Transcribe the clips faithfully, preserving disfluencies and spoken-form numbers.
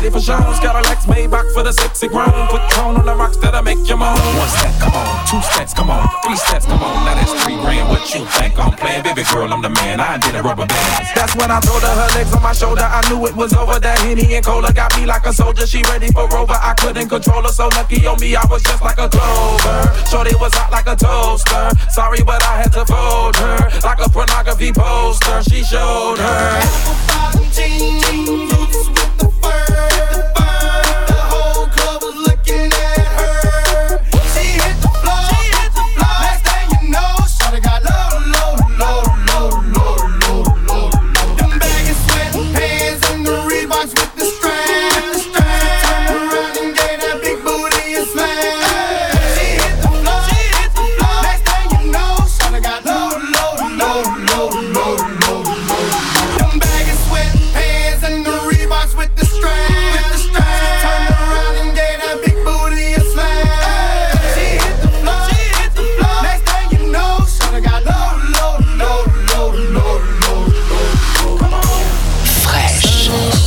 ready for shows. Cadillacs made back for the sexy grown. Put tone on the rocks that'll make you moan. One step, come on. Two steps, come on. Three steps, come on. Now that's three grand. What you think I'm playing? Baby girl, I'm the man. I did a rubber band. That's when I told her her legs on my shoulder. I knew it was over. That Henny and Cola got me like a soldier. She ready for Rover. I couldn't control her. So lucky on me, I was just like a clover. Shorty was hot like a toaster. Sorry, but I had to fold her like a pornography poster. She showed her. Apple bottom jeans, roots with the fur. The whole club was looking at her. She hit the floor. She hit the floor. Next thing you know, shawty got low, low, low, low, low, low, low. Them baggy sweatpants and the Reeboks with the strap. Turn around and gave that big booty a smash. She hit the floor. She hit the floor. Next thing you know, shawty got low, low, low, low, low, low, low. Them baggy sweatpants and the Reeboks with the strap. Turn around and gave that big booty a smash. She hit the floor. She hit the floor. Next thing you know, shawty got low, low, low, low, low, low, low. Come on. Fresh.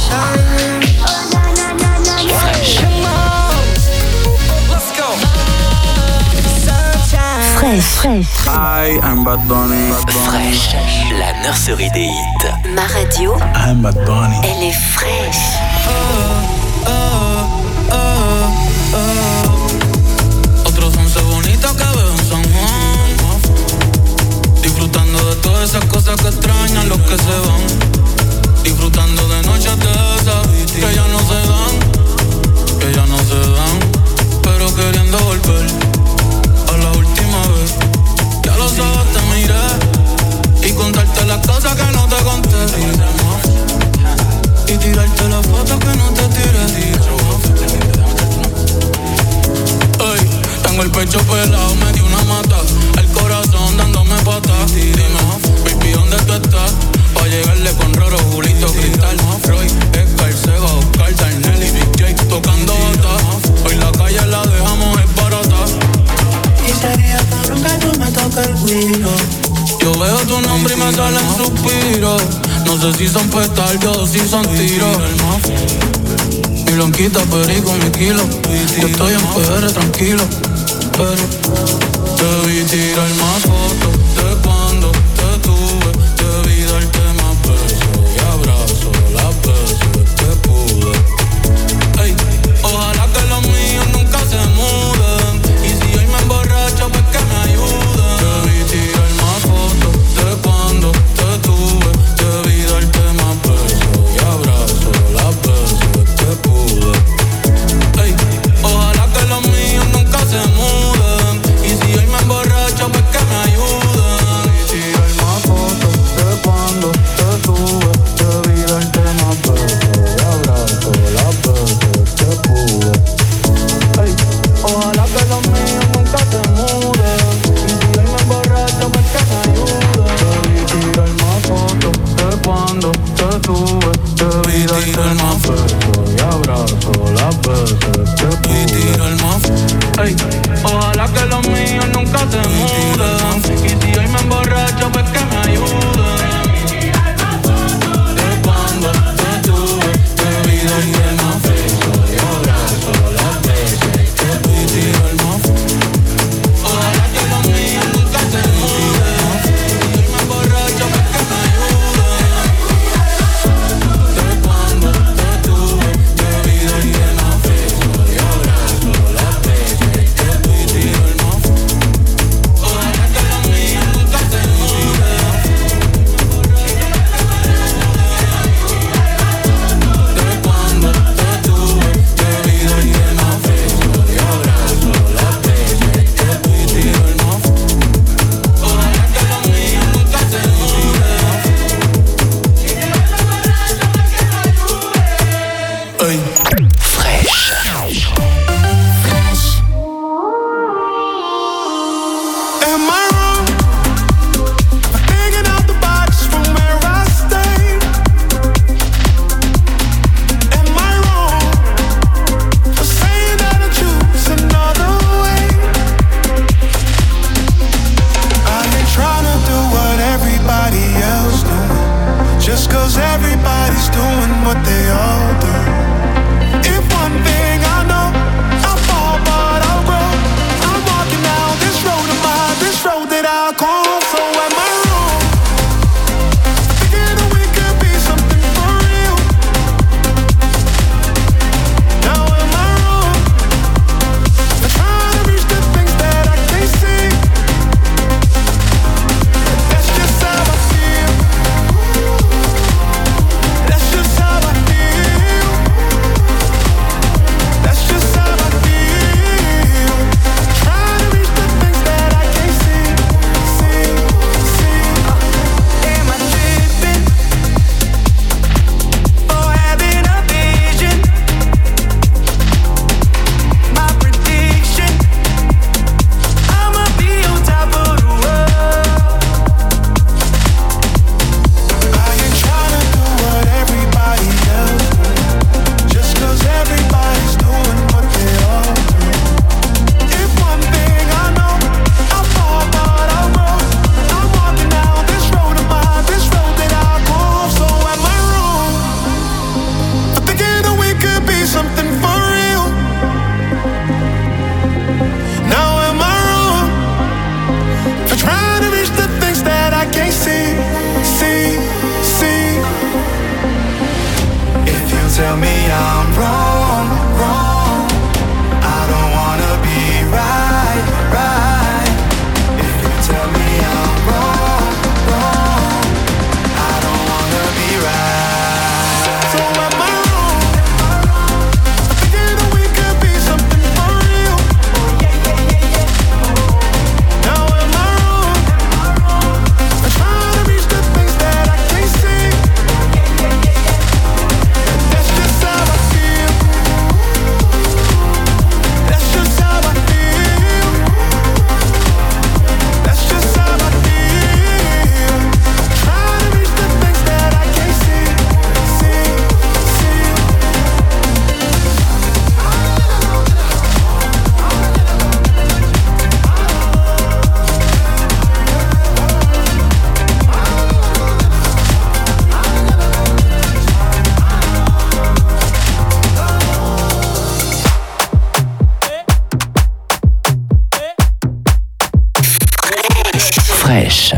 Fresh. Come on. Let's go. Fresh, fresh. Hi, I'm Bad Bunny. Fresh. La nurserie des hits. Ma radio, I'm Bad Bunny. elle est fraîche. Otros once bonitas que veo en San Juan, disfrutando de todas esas cosas que extrañan los que se van, disfrutando de noches de esas que ya no se dan, que ya no se dan, pero queriendo volver a la última vez. Ya los ojos te miré y contarte las cosas que no te conté, y tirarte las fotos que no te tiré. Ey, tengo el pecho pelado, me dio una mata, el corazón dándome patas. Dime, baby, ¿dónde tú estás? Pa' llegarle con Roro, Julito, Cristal, Roy, Edgar, Seba, Oscar, Darnell y Big J tocando bata. Hoy la calle la dejamos esbarata. Y sería cabrón que tú me toques el culo. Yo veo tu nombre y me salen suspiros. No sé si son petardos o si son tiros. Mi blanquita, perico, mi kilo. Yo estoy en P R tranquilo, pero te vi tirar más fotos de cuando te tuve. Te vi darte más besos y abrazos las veces que pude. Ey, ojalá que los míos nunca se muden. Y si hoy me emborracho, pues que me ayuden. Te vi tirar más fotos de cuando te tuve. Te vi darte más besos y abrazos las veces que pude. Ey, ojalá que los míos nunca se muden. Y si hoy me emborracho, pues que me ayuden. Tirar más fotos de cuando te tuve. Te vi darte más besos y abrazos las veces que pude. Ey, ojalá que los míos nunca se muden. Y si hoy me emborracho, pues que me ayuden. Te vi tirar más fotos de cuando te tuve. Te vi darte más besos y abrazos las veces que pude. Y tirar más. Ey, ojalá que los míos nunca se muden. Y si hoy me emborracho, pues que me ayuden. De cuando te tuve, te vi darte más besos y abrazos las veces que pude. Y tirar más. Ojalá que los míos nunca se muden. Y si hoy me emborracho, pues que me ayuden. De cuando te tuve, te vi darte más besos y abrazos las veces que fraîche.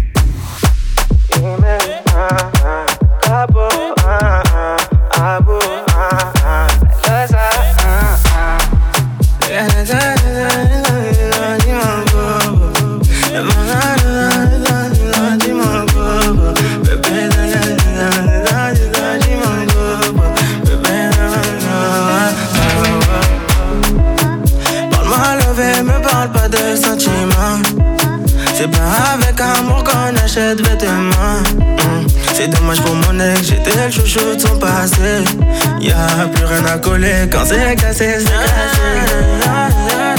C'est pas avec amour qu'on achète vêtements. mmh. C'est dommage pour mon ex, j'étais le chouchou de son passé. Y'a plus rien à coller quand c'est cassé, c'est cassé.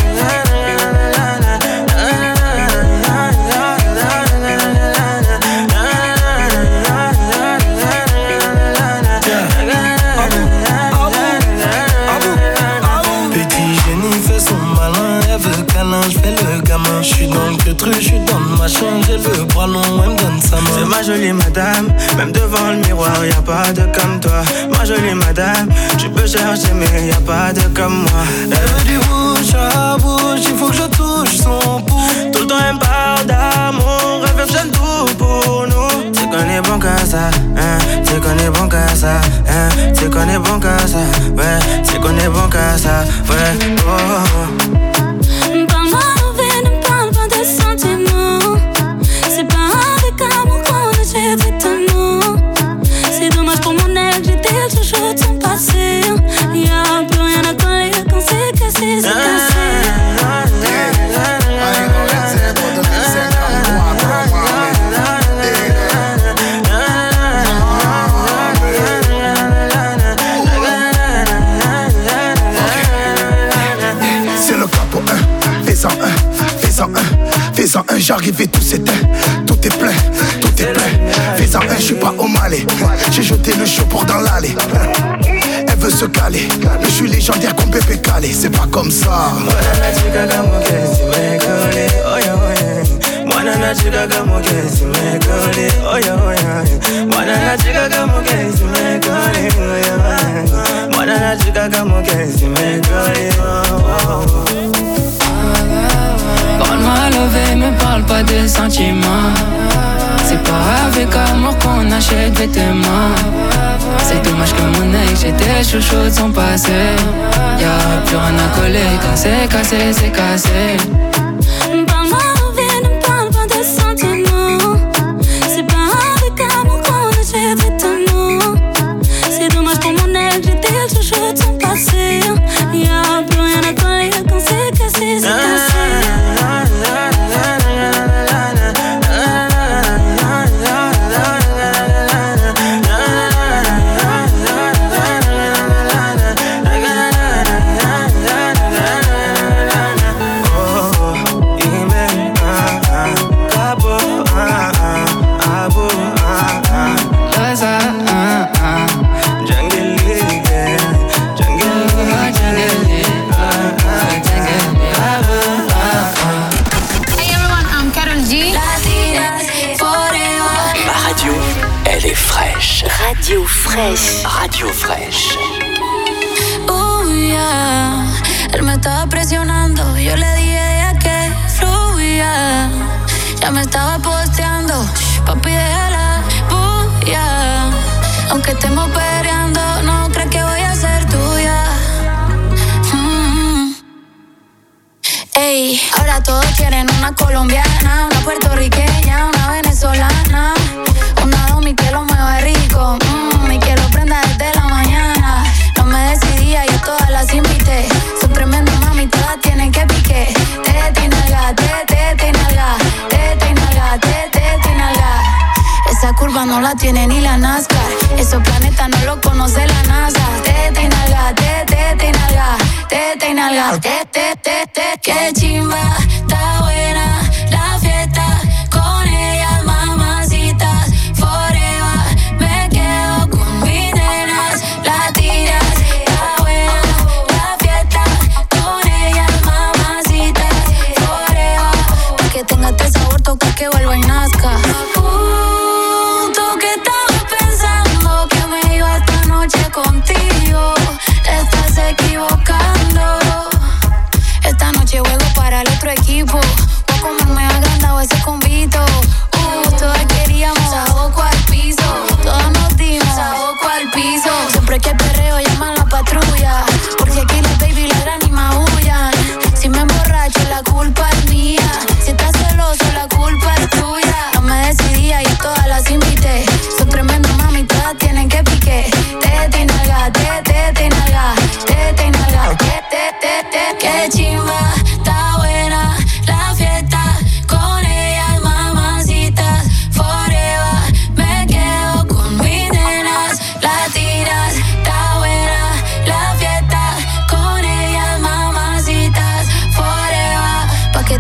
Je fais le gamin, je suis dans le queutru, je suis dans le machin, j'ai le bras long, elle me donne sa main. C'est ma jolie madame, même devant le miroir, y'a pas de comme toi. Ma jolie madame, tu peux chercher mais y'a pas de comme moi. Elle veut du bouche à bouche, il faut que je touche son pouls. Tout le temps elle me parle d'amour, elle veut j'aime tout pour nous. C'est qu'on est bon qu'à ça, hein, c'est qu'on est bon qu'à ça, hein, c'est qu'on est bon qu'à ça, ouais, c'est qu'on est bon qu'à ça, ouais, oh, oh. Parle-moi envers, ne parle pas de sentiments. C'est pas avec amour qu'on achète vêtements. C'est dommage pour mon ex, j'étais le chouchou de son passé. Y'a plus rien à coller quand c'est cassé, c'est cassé. Fais-en un, j'arrive et tout s'éteint. Tout est plein, tout est plein. Fais-en un, je suis pas au Malais. J'ai jeté le show pour dans l'allée. Elle veut se caler, mais je suis légendaire comme Pépé Calé. C'est pas comme ça. Parle-moi levé, me parle pas de sentiments. C'est pas avec amour qu'on achète vêtements. C'est dommage que mon ex, j'étais chouchou de son passé. Y'a plus rien à coller quand c'est cassé, c'est cassé. Parle-moi envers, ne parle pas de sentiments. C'est pas avec amour qu'on achète vêtements. C'est dommage pour mon ex, j'étais le chouchou de son passé. Y'a plus rien à coller quand c'est cassé, c'est cassé. Radio fraîche. Radio fraîche. Oh yeah, él me estaba presionando. Yo le dije que fluya. Ya me estaba posteando. Papi, déjala bulla. Aunque estemos peleando, no crees que voy a ser tuya. Mm. Ey, ahora todos quieren una colombiana, una puertorriqueña, una venezolana, una domi que lo mueva rico. Mm, y que lo prenda desde la mañana. No me decidía, yo todas las invité. Son tremendas mami, todas tienen que pique. Tete y nalga, tete y nalga, tete y nalga, tete y nalga. Esa curva no la tiene ni la NASCAR. Esos planetas no lo conoce la NASA. Tete y nalga, tete y nalga, tete y nalga, tete, tete. Qué chimba, está buena la fiesta. Con ellas mamacitas forever. Me quedo con mis nenas latinas. Está buena la fiesta. Con ellas mamacitas forever. Pa' que tenga este sabor, toca que vuelva y nazca. Uh, tú que estabas pensando que me iba esta noche contigo. Te estás equivocando. Esta noche juego para el otro equipo. Voy a comerme agrandado ese convito.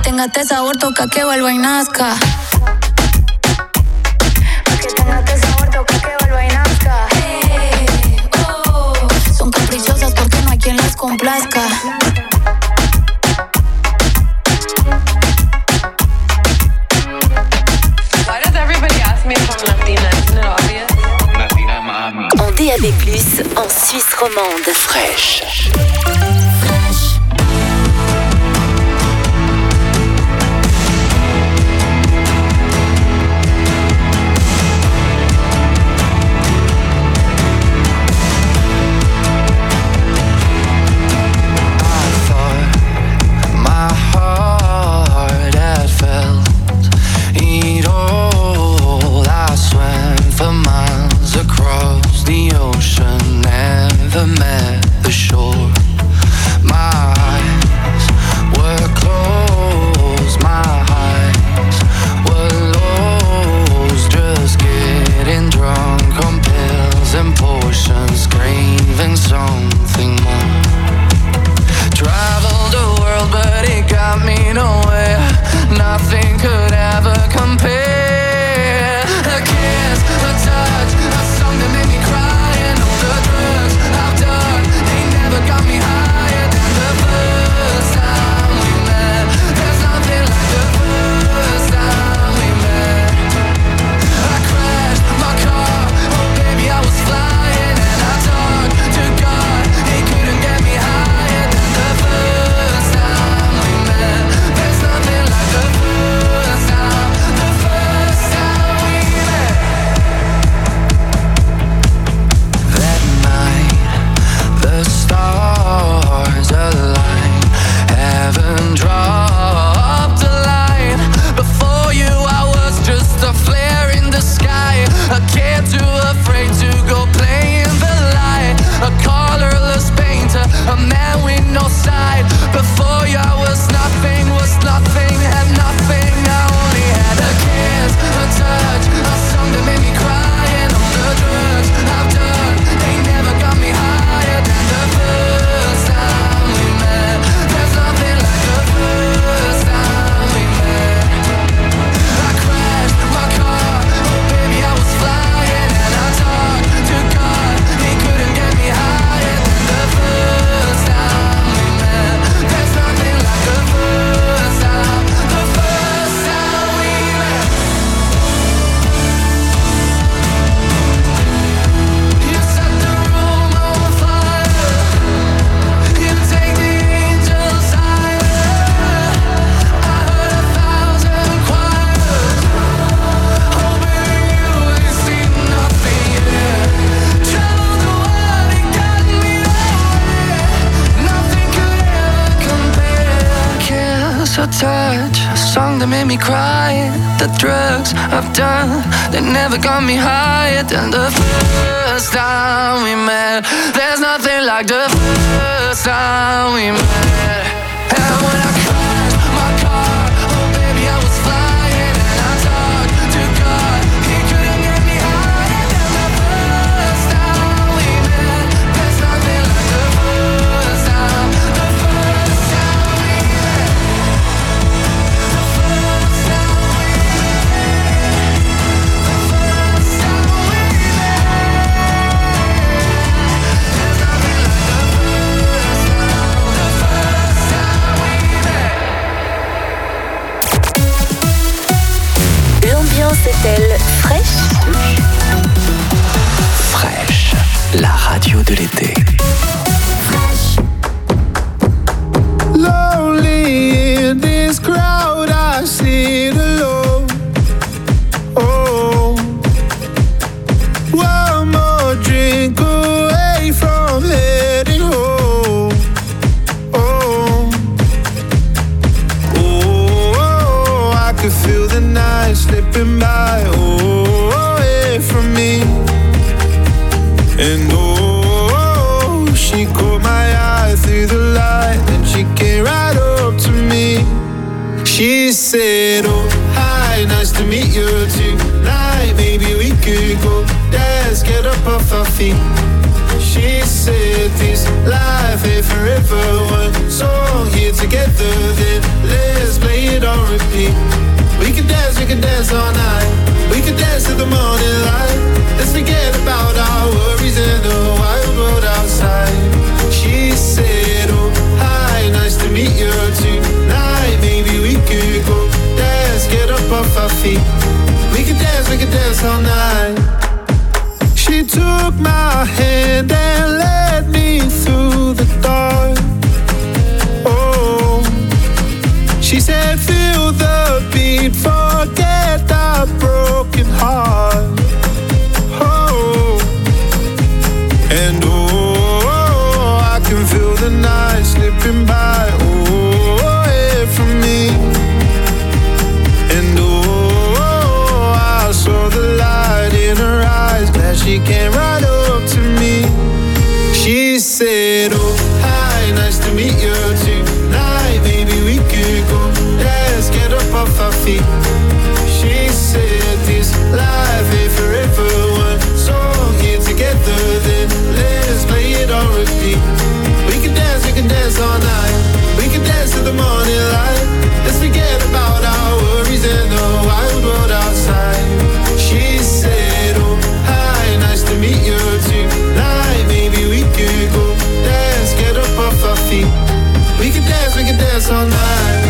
tenga este sabor, toca que vuelva y nazca. Que tenga este sabor, toca que vuelva y nazca. Hey, oh. Son caprichosas porque no hay quien las complazca. Why does everybody ask me if I'm Latina? Isn't it obvious? Latina Miami. En D A B plus, en Suisse romande. Fraîche. Across the ocean, never met the shore. My eyes were closed, my eyes were lost. Just getting drunk on pills and potions, craving something more. Traveled the world, but it got me nowhere. Nothing could ever compare. A kiss, a touch, a song that made me cry, and all the drugs I've done, they never got me higher than the first time we met. There's nothing like the first time we met. I crashed my car, oh baby I was flying, and I talked to God, he couldn't get me higher than the first time we met. There's nothing like the first time, the first time we met. That night, the stars aligned, heaven dropped a line. Before you I was just a flare in the sky, a kid too afraid to go play in the light, a colorless painter, a man with no side. Before you I was nothing, was nothing, had nothing. I only had a kiss, a touch, a song that made me cry, and all the drugs I've done, they never got me higher than the first time we met. There's nothing like the first time we met. I crashed my car, oh baby I was flying, and I talked to God, he couldn't get me higher than the first time we met. There's nothing like the first time, the first time we met. You set the room on fire, you take the angels higher. I heard a thousand choirs, oh baby you ain't seen nothing yet. Traveled the world and got me nowhere, nothing could ever compare. Kiss or touch, a song that made me cry, the drugs I've done, they never got me higher than the first time we met. There's nothing like the first time we met. And when I crashed my car, oh baby I was flying, and I talked to God, he couldn't get me higher than the first time we met. There's nothing like the first time, the first time we met. The first time we met. The first time we met. There's nothing like the first time, the first time we met. L'ambiance est-elle fraîche? Fraîche, la radio de l'été. Lonely in this crowd, I sit alone. Oh, one more drink away from heading home. Oh, oh, I could feel the night slipping by. Oh, away from me. And oh, she caught my eye through the light, and she came right up to me. She said, oh, hi, nice to meet you tonight. Maybe we could go dance, get up off our feet. She said, this life ain't forever. One song here together, then let's play it feet. We could dance, we could dance all night. She took my hand and led me through the dark. Oh, she said feel the beat, forget that broken heart. Oh, and oh, I can feel the night slipping by. Oh, away from me. And oh, I saw the light in her eyes. Glad she came right up to me. She said, oh, hi, nice to meet you tonight. Maybe we could go dance, get up off our feet. She said this life ain't forever. One song here together, then let's play it on repeat. We can dance, we can dance all night. We can dance to the morning light. Let's forget about our worries and the wild world outside. She said, oh, hi, nice to meet you tonight. Maybe we could go dance, get up off our feet. We can dance, we can dance all night.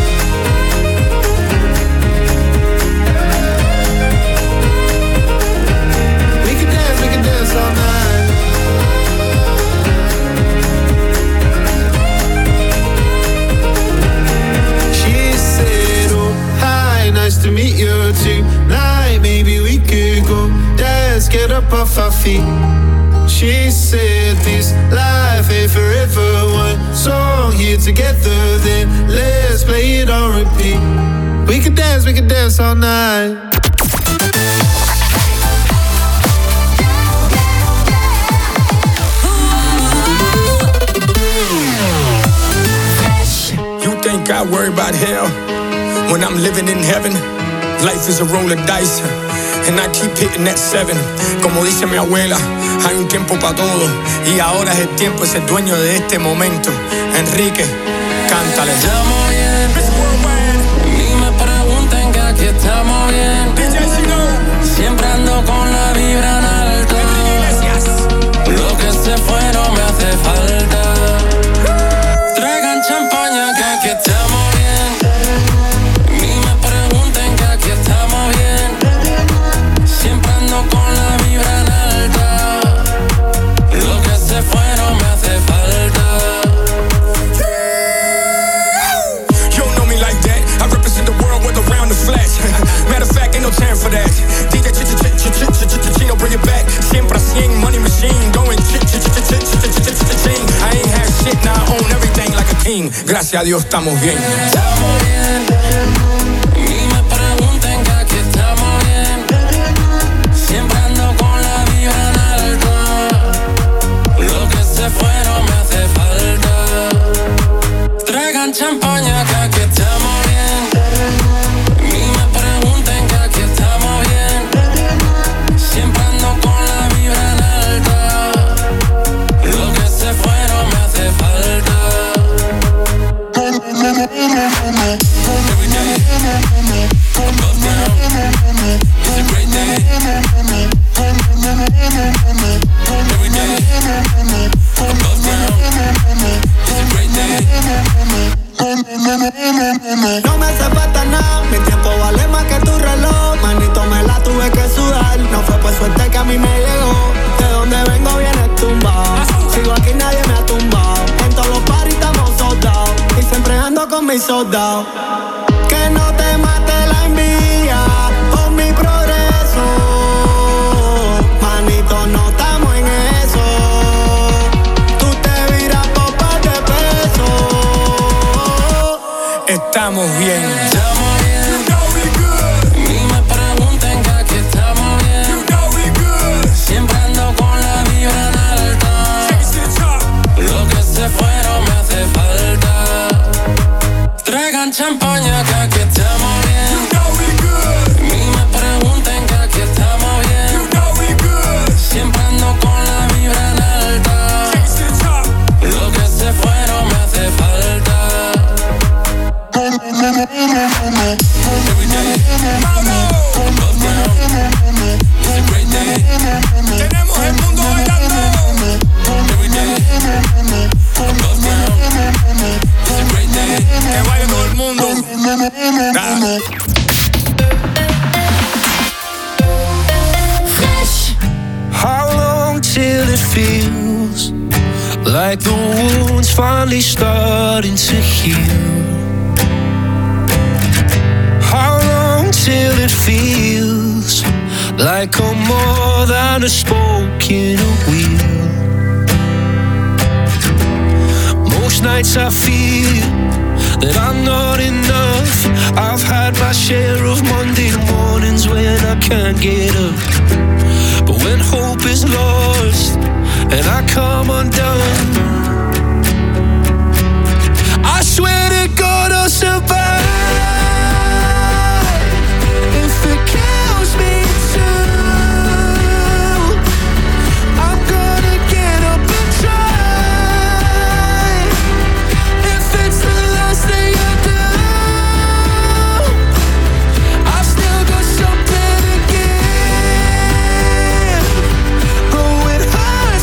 We can dance, we can dance all night. She said, oh, hi, nice to meet you tonight. Maybe we could go dance, get up off our feet. She said this life ain't forever. One song here together, then let's play it on repeat. We could dance, we could dance all night. You think I worry about hell when I'm living in heaven? Life is a roll of dice, and I keep hitting that seven. Como dice mi abuela, hay un tiempo para todo, y ahora es el tiempo, es el dueño de este momento. Enrique, cántale. Estamos bien, ni me pregunten que aquí estamos bien. Siempre ando con la vibra en alto. Lo que se fue no me hace falta. Traigan champaña que aquí estamos bien. Ni me pregunten que aquí estamos bien. Siempre ando con la vibra en alta. Lo que se fue no me hace falta. You don't know me like that. I represent the world with around the flash. Matter of fact, ain't no time for that. D J ch ch ch ch ch ch ch Chino, bring it back. Siempre cien, money machine, going ch ch ch ch ch ch ch ch ching. I ain't have shit, now I own everything like a king. Gracias a Dios estamos bien. Estamos bien. Ni me pregunten que aquí estamos bien. Siempre ando con la vibra en alto. Lo que se fue no me hace falta. Traigan champaña que aquí estamos bien. Ni me pregunten que aquí estamos bien. Siempre ando con la vibra en alta. Lo que se fue no me hace falta. Every day, above ground, it's a great day. Every day, above ground, it's a great day. No me hace falta nada, mi tiempo vale más que tu reloj. Manito, me la tuve que sudar, no fue por suerte que a mí me llegó. De donde vengo viene tumbado, sigo aquí nadie me ha tumbado. En todos los paris estamos soldados, y siempre ando con mis soldados. Que no te mate la envidia por mi progreso. Manito, no estamos en eso. Tú te viras por par de pesos. Estamos bien. Estamos bien. You know we good. Ni me pregunten que aquí estamos bien. You know we good. Siempre ando con la vibra en alta. Chase the top. Lo que se fue no me hace falta. Traigan champaña que aquí estamos bien. You know we good. Ni me pregunten que aquí estamos bien. You know we good. Siempre ando con la vibra en alta. Chase the top. Lo que se fue no me hace falta. Every day, above ground, it's a great day. Tenemos el mundo bailando. Every day, above ground, it's a great day. Que baile todo el mundo. Ah. feels like the wound's finally starting to heal. How long till it feels like I'm more than a spoke in a wheel? Most nights I feel that I'm not enough. I've had my share of Monday mornings when I can't get up. But when hope is lost and I come undone, I swear to God I'll survive. If it kills me too, I'm gonna get up and try. If it's the last thing I do, I've still got something to give. Oh, it hurts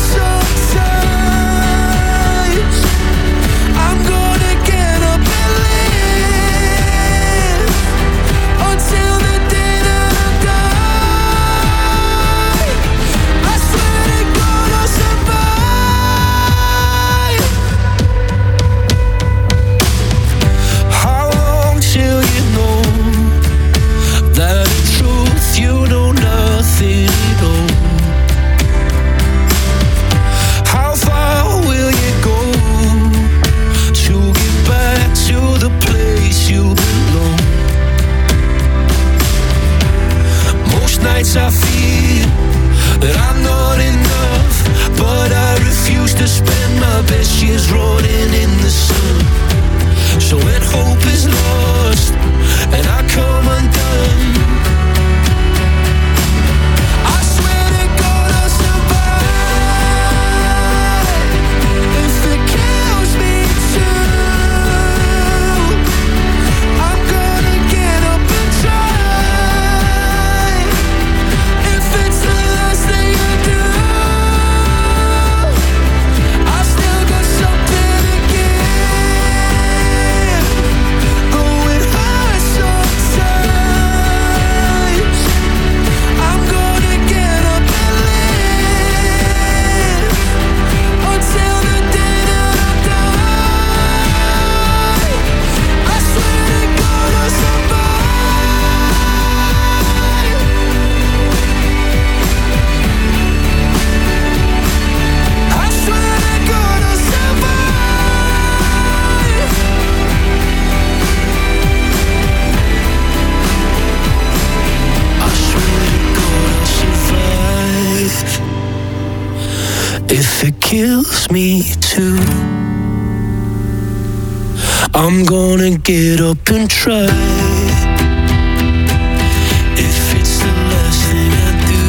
sometimes. I'm gonna get up and live until the day that I die. I swear to God I'll survive. How long till you know that in truth you know nothing at all? How far will you go to get back to the place you belong? Most nights I feel that I'm not enough, but I refuse to spend my best years rotting in the sun. So when hope is lost and I come undone, I swear to God I'll survive. If it kills me too, I'm gonna get up and try. If it's the last thing I do, I've still got something to give. Oh, it hurts sometimes. I'm gonna get up and live until the day that I die. I swear to God I'll survive. I swear to God I'll survive. I swear to God I'll survive. If it kills me too, I'm gonna get up and try. If it's the last thing I do,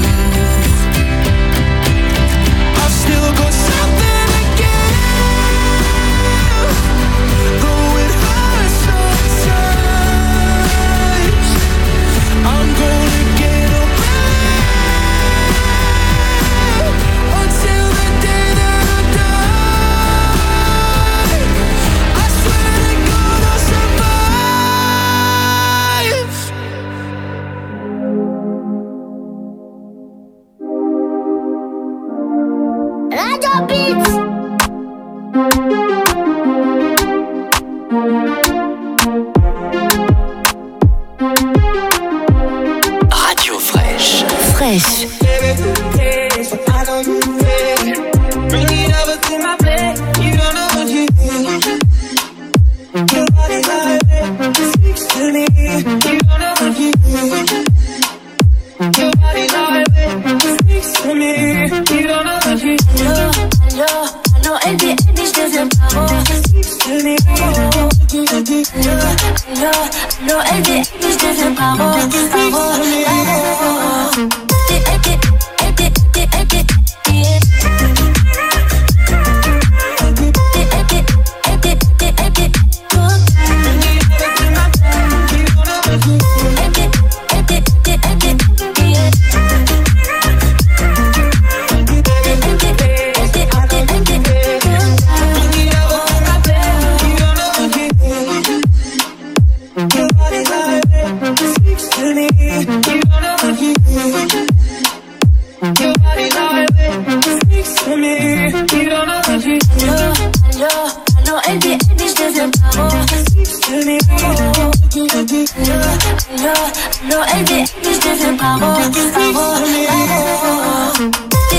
I've still got something to give. Though it hurts sometimes, I'm gonna get up and live until the day that I die. I swear to God I'll survive. Radio Beats. Radio Fraîche. Fraîche. Bring it over to my place. You don't know what you do. Your body speaks to me. You don't know what you do. Your body speaks to me. You don't know what you do. Allô, allô, Eddie, Eddie, je deviens paro. Speaks to me. Allô, allô, Eddie, Eddie, je deviens paro. Paro, paro. Eddie, Eddie, Eddie, Eddie, yeah. Your body speaks to me. You don't know what you do. Allô, elle dit, je deviens paro, paro, paro.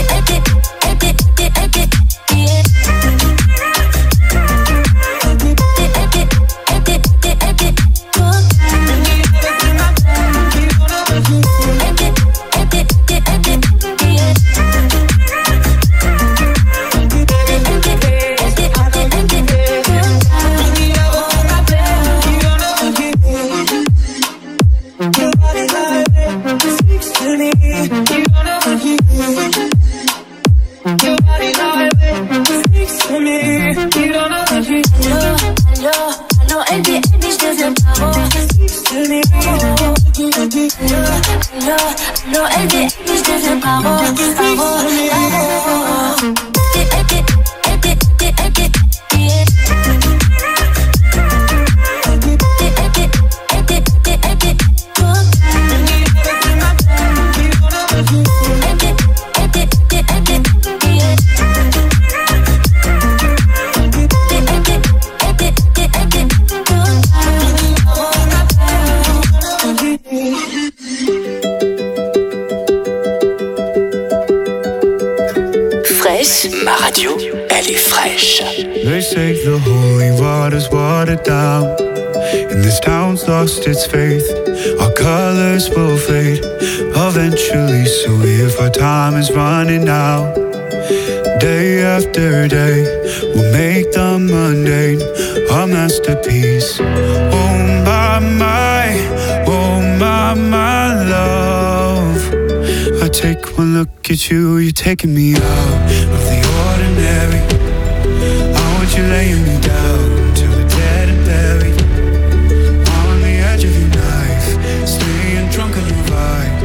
Ma radio, elle est fraîche. They say the holy water's watered down, and this town's lost its faith. Our colors will fade eventually, so if our time is running out, day after day, we'll make the mundane a masterpiece. Oh my, my, oh my, my love. I take one look at you, you're taking me out of the ordinary. I want you laying me down till we're dead and buried, on the edge of your knife, staying drunk on your vibe.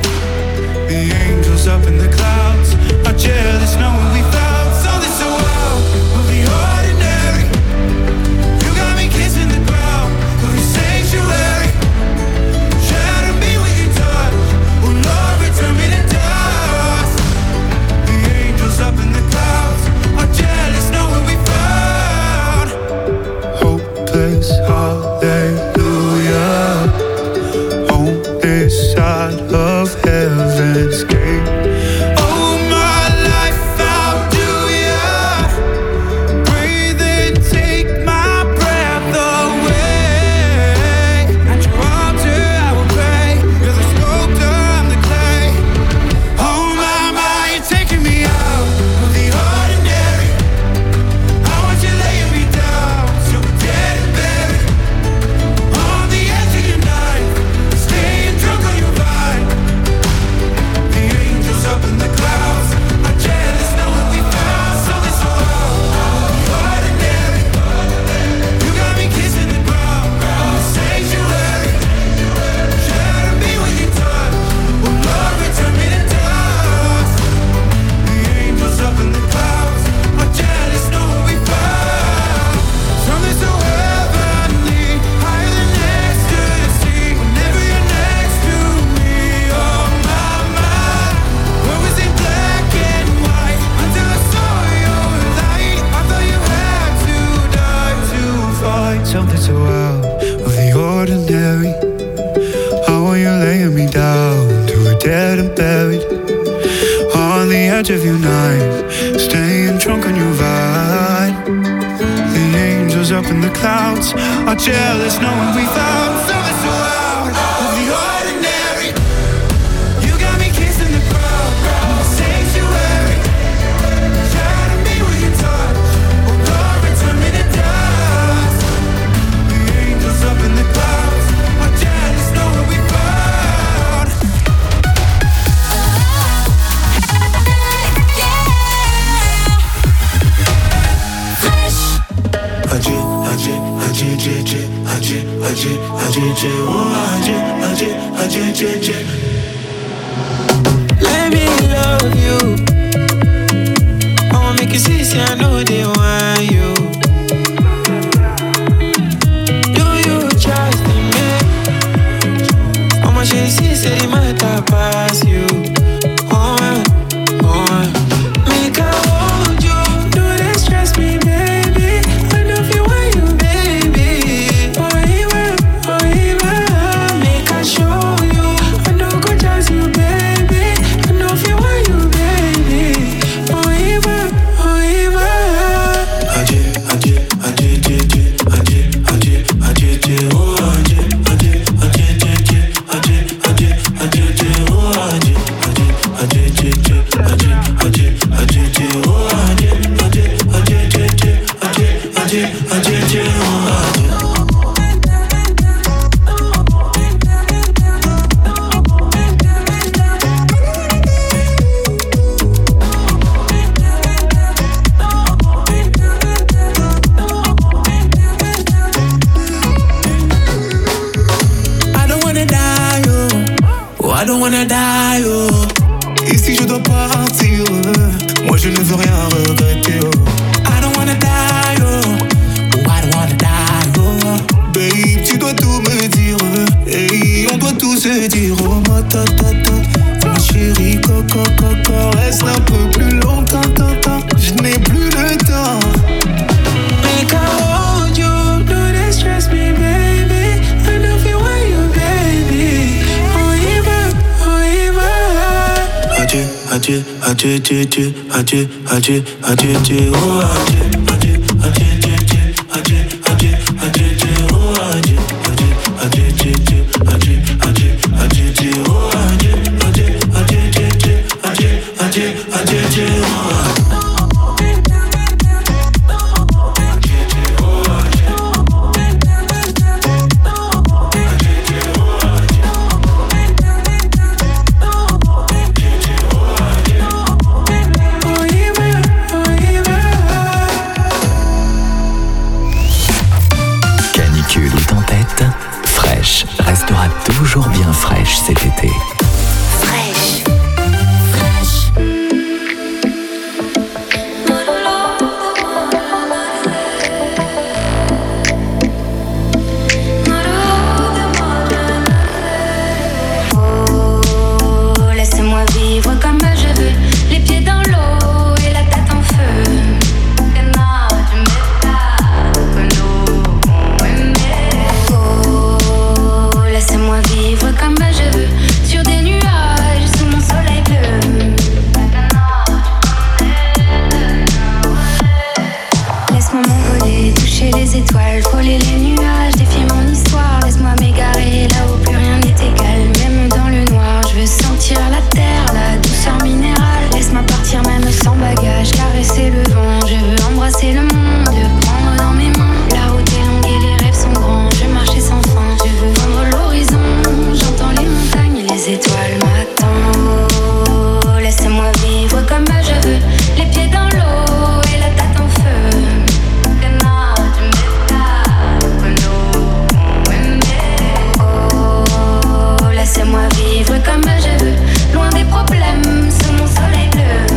The angels up in the clouds are jealous knowing we found something so wild of the ordinary. You got me kissing the ground of your sanctuary. Shatter me with your touch, oh Lord, return me to dust. The angels up in the clouds are jealous knowing we found hopeless hallelujah on this side of heaven's gate. Oh my life, how do ya breathe and take my breath away? At your altar I will pray, you're the sculptor, I'm the clay. Oh my, my, you're taking me out of the ordinary. I want you laying me down till we're dead and buried, on the edge of your knife, staying drunk on your vine. The angels up in the clouds are jealous knowing we found something so ordinary. You got me kissing the ground, the sanctuary. Shatter me with your touch, oh Lord, return me to dust. The angels up in the clouds are jealous knowing we found something so heavenly, higher than ecstasy. Whenever you're next to me, oh my, my. What was in black and white until I saw your light? I thought you had to die to find something so out of the ordinary. How are you laying me down till we're dead and buried, on the edge of your knife, staying drunk on your vine. The angels up in the clouds are jealous knowing we found something so out of the ordinary. You got me kissing the ground, the sanctuary. Shatter me with your touch, oh Lord, return me to dust. The angels up in the clouds are jealous knowing we found. Aji, aji, aji, aji, aji, aji, aji, aji, oh aji, aji, aji, aji, aji. Let me love you. I'ma make you see, see I know they want you. Do you trust in me? I'ma show you see, say the matter pass you. Oh, man, oh, man. Make I hold you, do they stress me, baby? I know if you want you, baby. Oh, yeah, oh, yeah. I don't wanna die, oh. Et si je dois partir, euh, moi je ne veux rien regretter, oh. I don't wanna die, oh. Oh, I don't wanna die, oh. Babe, tu dois tout me dire, euh, hey, on doit tout se dire, oh. Ma ta ta ta, ma chérie, coco, coco, reste un peu plus longtemps, tant, je n'ai plus le temps. Make I hold you, do they stress me, baby? I love you when you, baby. Oh, even, oh, even. Adieu, adieu, adieu, adieu, adieu, adieu, adieu, adieu, adieu, oh, adieu, adieu, adieu, adieu, adieu, adieu, adieu, adieu, oh, adieu, adieu, adieu, adieu, adieu, adieu, adieu, adieu, oh, adieu, adieu, adieu, adieu, adieu, adieu, adieu, adieu, oh. Restera toujours bien fraîche cet été. Fraîche. Fraîche. Oh, laissez-moi vivre comme je veux, les pieds dans l'eau et la tête en feu. Laissez-moi vivre comme je veux, sur des nuages, sous mon soleil bleu. Laisse-moi m'envoler, toucher les étoiles, frôler les nuages, défier mon histoire. Laisse-moi m'égarer là où plus rien n'est égal, même dans le noir. Je veux sentir la terre, la douceur minérale. Laisse-moi partir même sans bagage, caresser le vent. Je veux embrasser le monde, prendre dans mes mains. La route est longue et les rêves sont grands. Je veux marcher sans fin, je veux vendre l'horizon. J'entends les montagnes et les étoiles m'attendent. Oh, laissez-moi vivre comme je veux, les pieds dans l'eau et la tête en feu. Oh, laissez-moi vivre comme je veux, loin des problèmes, sous mon soleil bleu.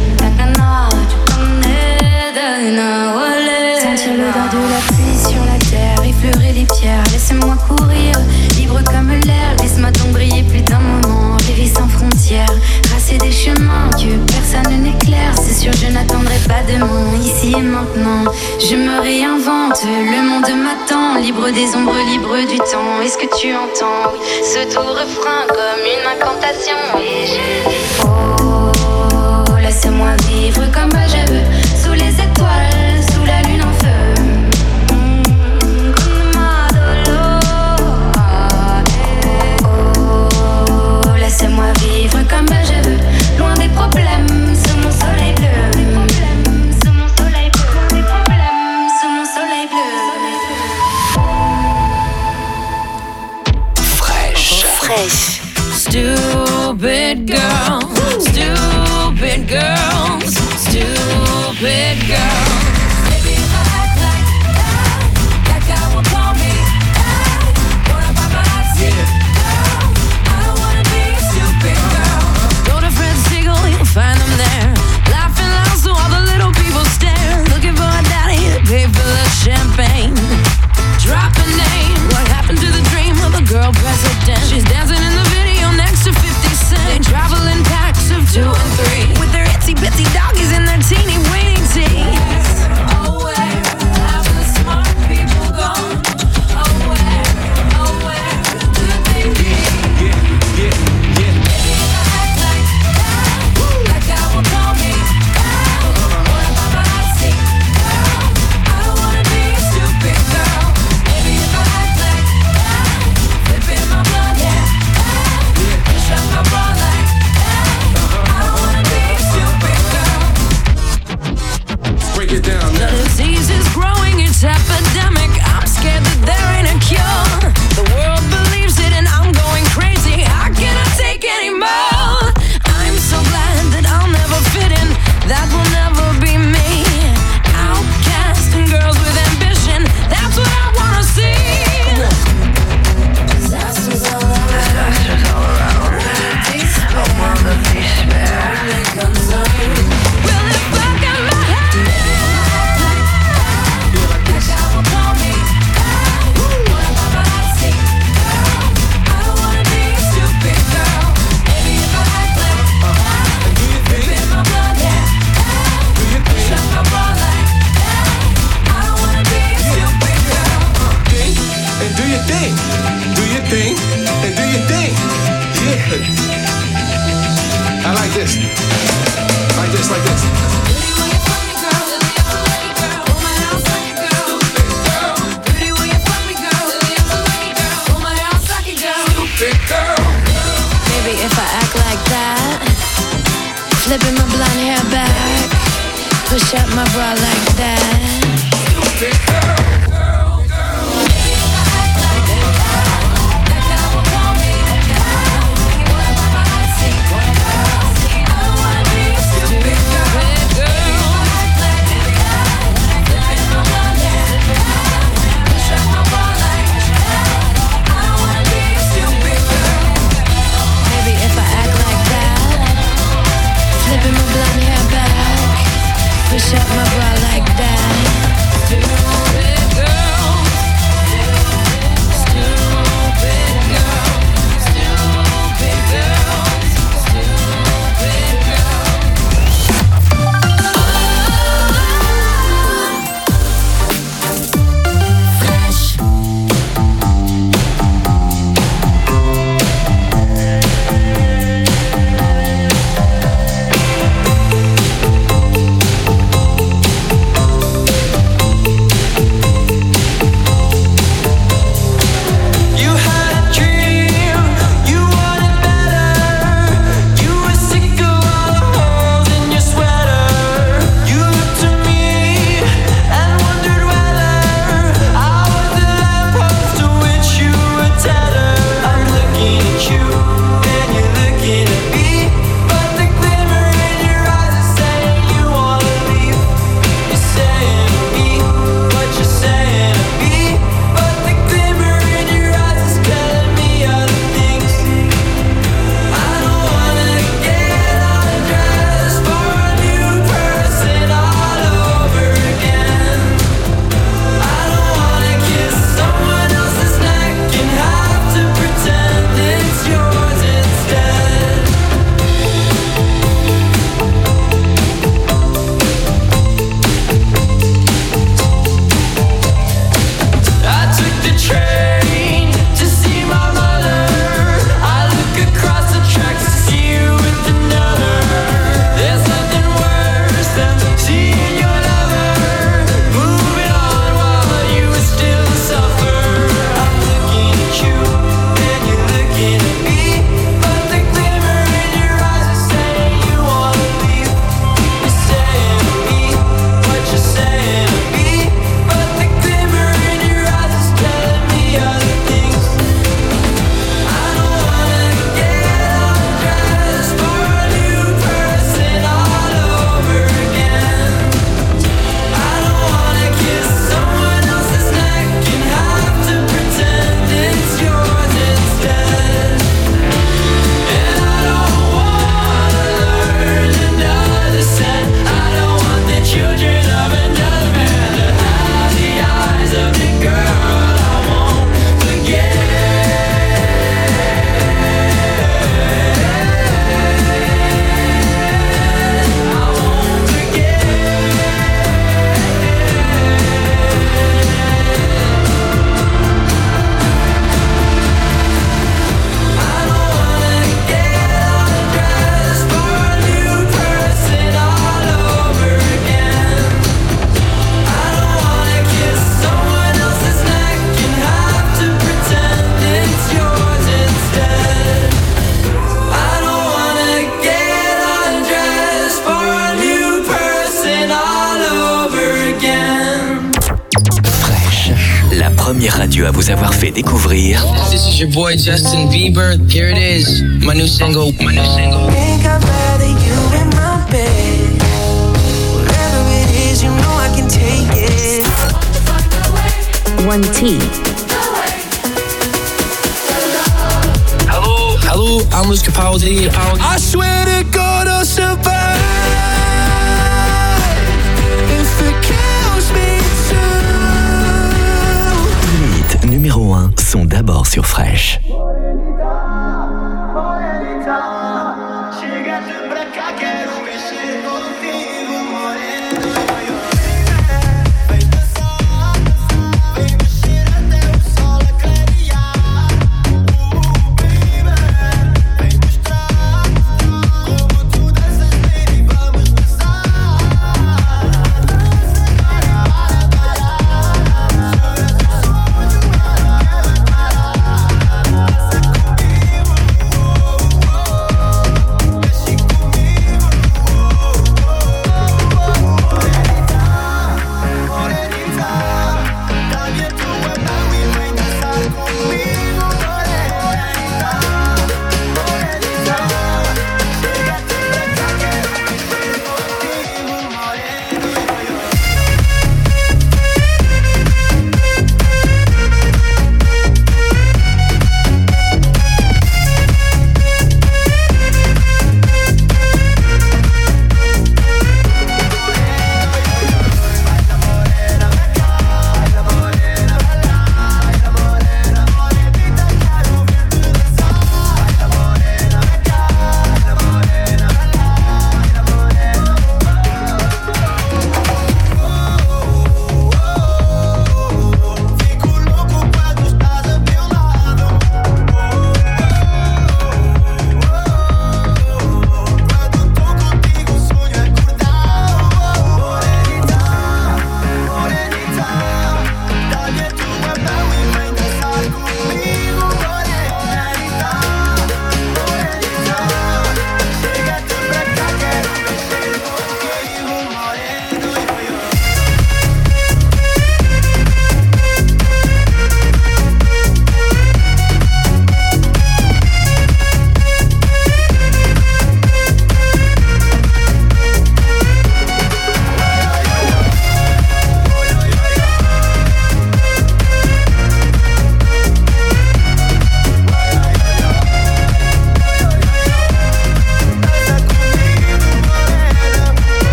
Sentir l'odeur de la pluie sur la terre, effleurer les pierres, laissez-moi courir, libre comme l'air. Laisse-moi donc briller plus d'un moment, rêver sans frontières, tracer des chemins que personne n'éclaire. C'est sûr je n'attendrai pas demain, ici et maintenant. Je me réinvente, le monde m'attend, libre des ombres, libre du temps. Est-ce que tu entends, oui, ce doux refrain comme une incantation? Et je dis oh, laissez-moi vivre comme je veux, sous les étoiles, sous la lune en feu. Laissez-moi vivre comme je veux, loin des problèmes, sous mon soleil bleu. Des problèmes, sous mon soleil bleu. Des problèmes, sous mon soleil bleu. Fraîche. Fraîche. Stupid girl, stupid girls, stupid girls. Baby, if I act like that, that guy will call me that. Wanna buy my seat, girl? I don't wanna be a stupid girl. Go to Fred Siegel, you'll find them there, laughing loud so all the little people stare, looking for a daddy to pay for the champagne. Drop a name. What happened to the dream of a girl president? She's dancing in the video next to fifty cent. They travel in packs of two and three, with their itsy bitsy doggies and their teeny weeny teeth. thing, do your thing, and do your thing. Yeah. I like this. Like this, like this. Maybe if I act like that, flipping my blonde hair back, push up my bra like that. Push up my bra like that. Stupid girl. Stupid girl. Stupid girl. Stupid Fresh. Première radio à vous avoir fait découvrir. This is your boy Justin Bieber. Here it is, my new single, my new single. Think I'd rather you in my bed. Whatever it is, you know I can take it. one T. Hello, hello, I'm Luis Capaldi. I swear to God I'll survive if it kills me too. Limite numéro un sont d'abord sur Fresh. Yeah.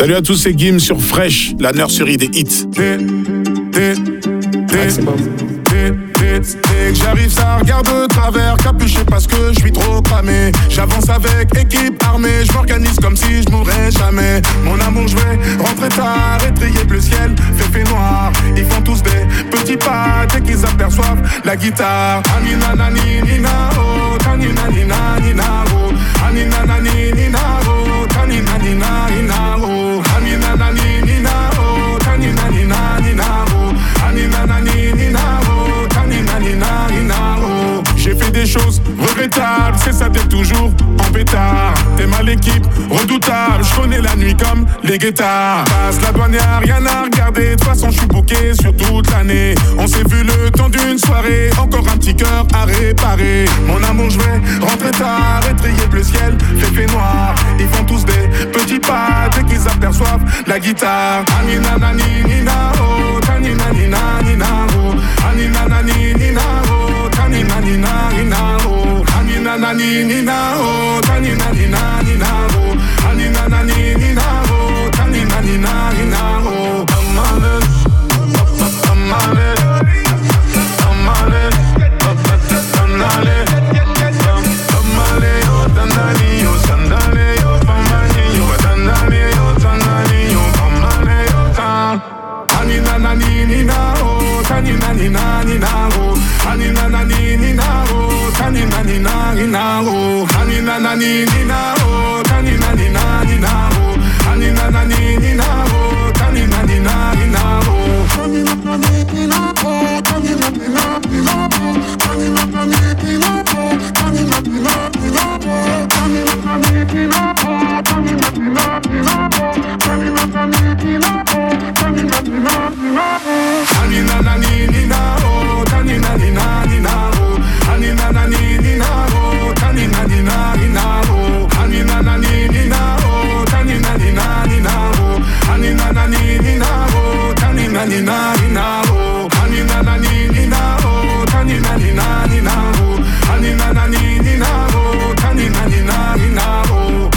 Salut à tous, c'est Gim sur Fresh, la nurserie des hits. Dès que j'arrive, ça regarde de travers, capuché parce que je suis trop cramé. J'avance avec équipe armée, je m'organise comme si je mourrais jamais. Mon amour, je vais rentrer tard, étrier bleu ciel, fait fait noir. Ils font tous des petits pas dès qu'ils aperçoivent la guitare. Anina nani nina oh, tanina nina nina oh, anina nani nina oh, tanina nina nina oh, anina nani nina oh, tanina nina nina oh, anina nani nina oh, tanina nina nina oh. J'ai fait des choses regrettables, c'est ça t'es toujours en pétard. T'es mal l'équipe, redoutable, je connais la nuit comme les guettards. Passe la douane, y'a rien à regarder, de toute façon je suis booké sur toute l'année. On s'est vu le temps d'une soirée, encore un petit cœur à réparer. Mon amour, je vais rentrer tard, étrier bleu ciel, fait fait noir. Ils font tous des petits pas dès qu'ils aperçoivent la guitare. Anina nani nina oh, tanina nina nina oh, anina nani nina oh, tanina nina nina oh, anina nani nina oh, tanina nina nina oh, anina nani nina oh, tanina nina nina oh. Amale, amale, amale, amale, amale, yo dandali, yo sandale, yo famani, yo dandali, yo dandali, yo famale, yo tan. Anina nani nina oh, tanina nina nina oh, anina nani nina oh, tanina nina nina oh, anina nani nina oh, tanina nina nina oh, anina nani nina oh, tanina nina nina oh, tanina nani nina oh, tanina nina nina oh, tanina nani nina oh, tanina nina nina oh, tanina nani nina oh, tanina nina nina oh, tanina nani nina oh, tanina nina nina oh, anina nani nina oh, tanina nina nina oh, anina nani nina oh, tanina nina nina oh, anina nani nina oh, tanina nina nina oh, anina nani nina oh, tanina nina nina oh, anina nani nina oh, tanina nina nina oh, anina nani nina oh, tanina nina nina oh.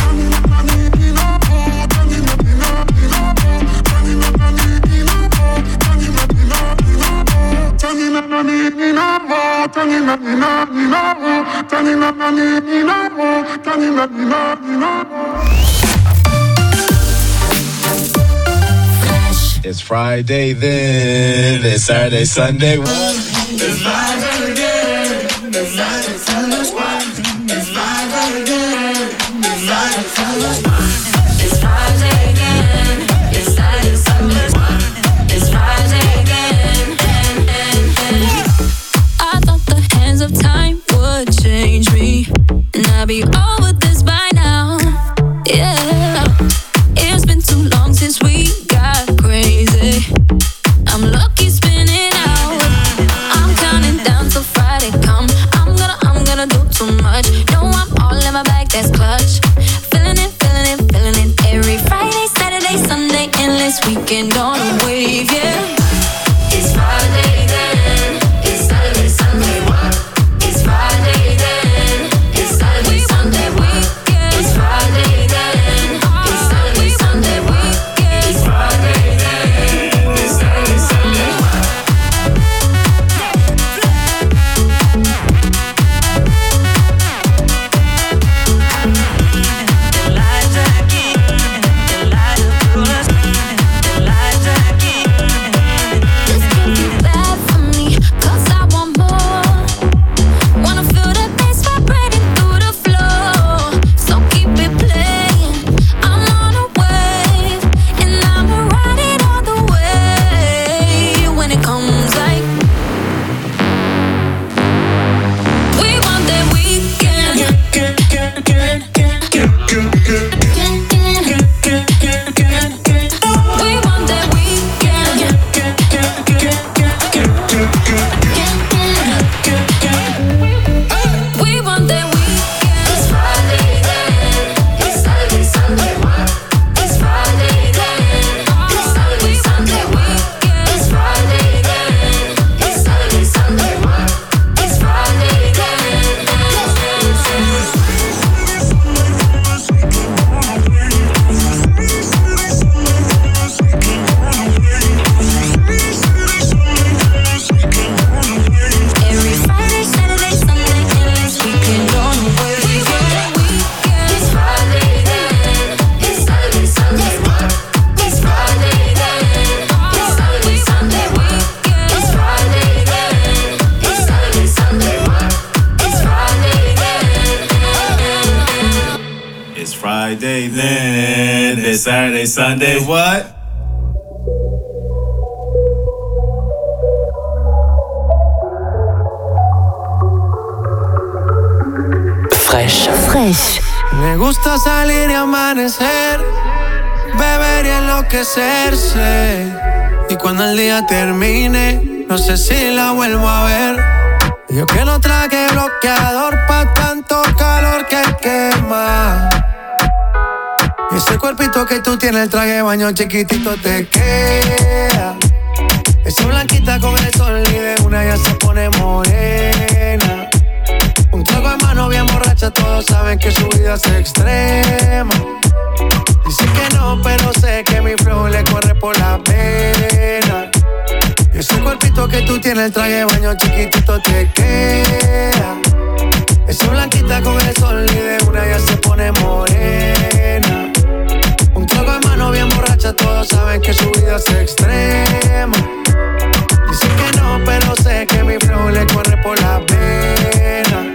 It's Friday then, it's Saturday, Sunday. It's Friday again, it's Friday, Sunday. It's Friday again, it's Friday, Sunday. It's Friday again, it's Saturday, Sunday. It's Friday again, and, and, and. I thought the hands of time would change me, and I'd be over this by now. Yeah, it's been too long since we got crazy. I'm lucky spinning out. I'm counting down till Friday come. I'm gonna, I'm gonna do too Friday, then then Saturday, Sunday, what? Fresh. Fresh. Me gusta salir y amanecer, beber y enloquecerse. Y cuando el día termine, no sé si la vuelvo a ver. Yo que no traje bloqueador pa' tanto calor que quema. Y ese cuerpito que tú tienes, el traje de baño chiquitito te queda. Esa blanquita con el sol y de una ya se pone morena. Un trago de mano bien borracha, todos saben que su vida es extrema. Dice que no, pero sé que mi flow le corre por la pena. Y ese cuerpito que tú tienes, el traje de baño chiquitito te queda. Esa blanquita con el sol y de una ya se pone morena. Un trago de mano bien borracha, todos saben que su vida es extrema. Dice que no, pero sé que mi flow le corre por la pena.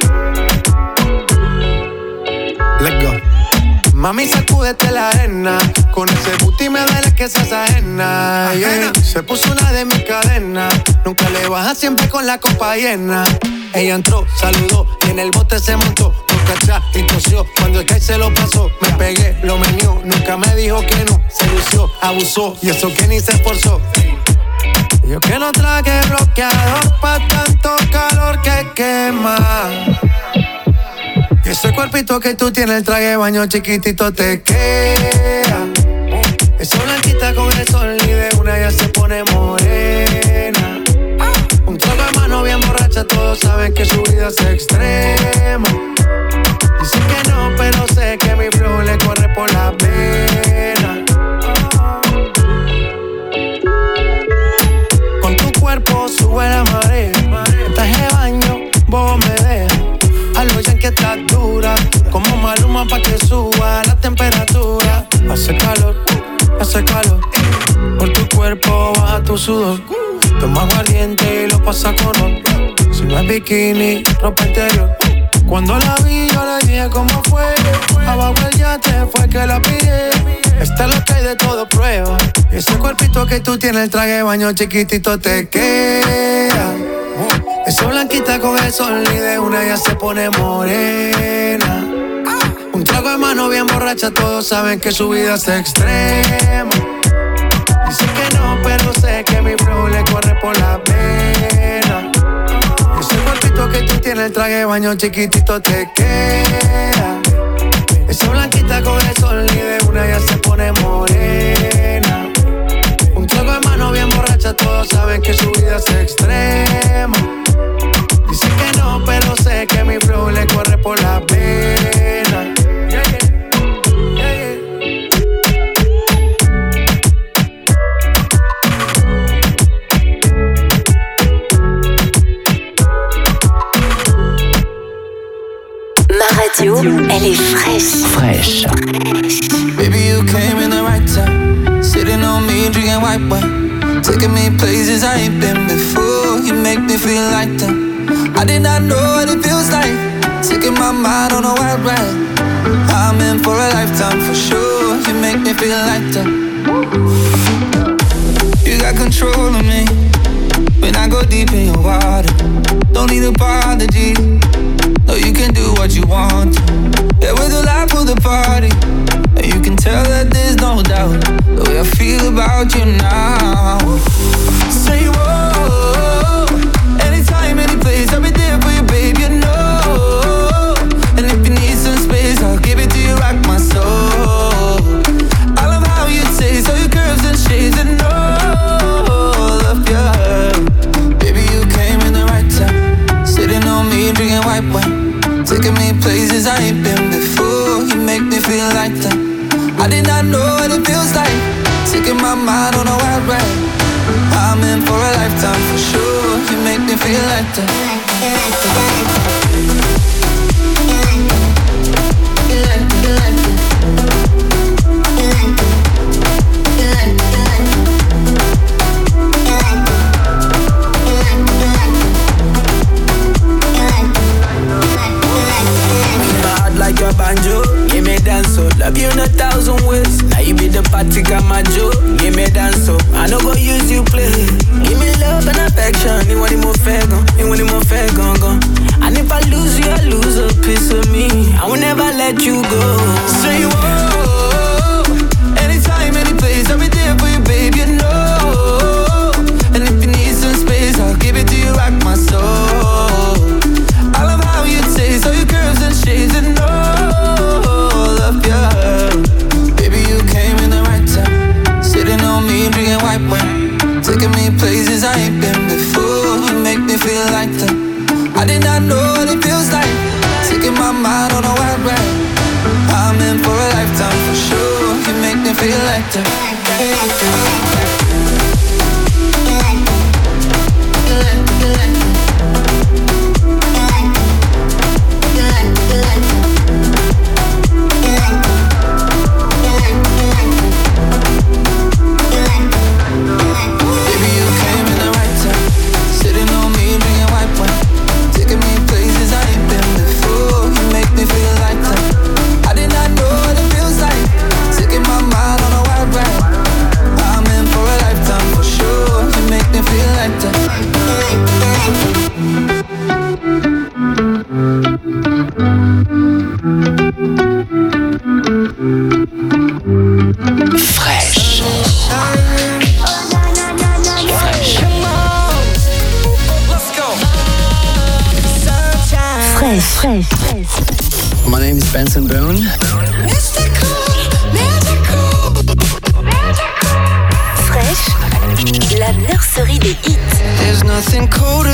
Let's go. Mami, sacúdete la arena. Con ese booty me duele que seas ajena, yeah. Se puso una de mis cadenas. Nunca le baja, siempre con la copa llena. Ella entró, saludó y en el bote se montó. Nunca atrás y tosió. Cuando el que se lo pasó, me pegué, lo menió. Nunca me dijo que no, se lució, abusó. Y eso que ni se esforzó. Yo que no traje bloqueador pa' tanto calor que quema. Y ese cuerpito que tú tienes, el traje de baño chiquitito te queda. Esa blanquita con el sol y de una ya se pone morena. Un trago de mano bien borracha, todos saben que su vida es extrema. Dice que no, pero sé que mi flow le corre por la pena. Con tu cuerpo sube la marea. El traje de baño, vos me dejas. A lo ya que estás dura, como Maluma pa' que suba la temperatura. Hace calor, hace calor. Por tu cuerpo baja tu sudor. Toma aguardiente y lo pasa con ron. Si no es bikini, ropa interior. Cuando la vi yo le dije cómo fue. Abajo el yate fue que la pillé. Esta es lo que hay de todo prueba. Y ese cuerpito que tú tienes, el traje de baño chiquitito te queda. Esa blanquita con el sol y de una ya se pone morena. Un trago de mano bien borracha, todos saben que su vida es extrema. Dice que no, pero sé que mi flow le corre por la pena. Ese cuerpito que tú tienes, el traje de baño chiquitito te queda. Esa blanquita con el sol y de una ya se pone morena. Un trago de mano bien borracha, todos saben que su vida es extrema. Dice que no, pero sé que mi flow le corre por la pena. Yeah, yeah. Yeah, yeah. Ma radio, elle est fraîche. Fresh. Baby, you came in the right time. Sitting on me, drinking white wine. Taking me places I ain't been before. You make me feel like that. I did not know what it feels like. Taking my mind on a wild ride. I'm in for a lifetime for sure. You make me feel like that. You got control of me when I go deep in your water. Don't need apology. No, you can do what you want. Yeah, we're the life of the party. And you can tell that there's no doubt the way I feel about you now. Say whoa. Anytime, any place, I'll be there for you, babe, you know. And if you need some space, I'll give it to you, rock my soul. I love how you taste, all your curves and shades, and all of you. Baby, you came in the right time. Sitting on me, drinking white wine. Taking me places I ain't been before. You make me feel like that. I did not know what it feels like. Taking my mind on a wild ride. I'm in for a lifetime for sure. You make me feel like that. Like your banjo, give me dance, so love you no time. Katika majo, give me dance so I no go use you play. Give me love and affection. You want it more fair gon', you want it more fair gon' gon'. And if I lose you, I lose a piece of me. I will never let you go. Say whoa, anytime, any place, I'll be there for you, babe. You know. And if you need some space, I'll give it to you, rock my soul. I love how you taste, all your curves and shades, and all of you. Baby, you came in the right time, sitting on me, drinking white wine, taking me places I ain't been before. You make me feel like that. I did not know what it feels like, taking my mind on a wild ride. I'm in for a lifetime for sure. You make me feel like that. My name is Benson Boone. Fresh, la nurserie des hits. There's nothing colder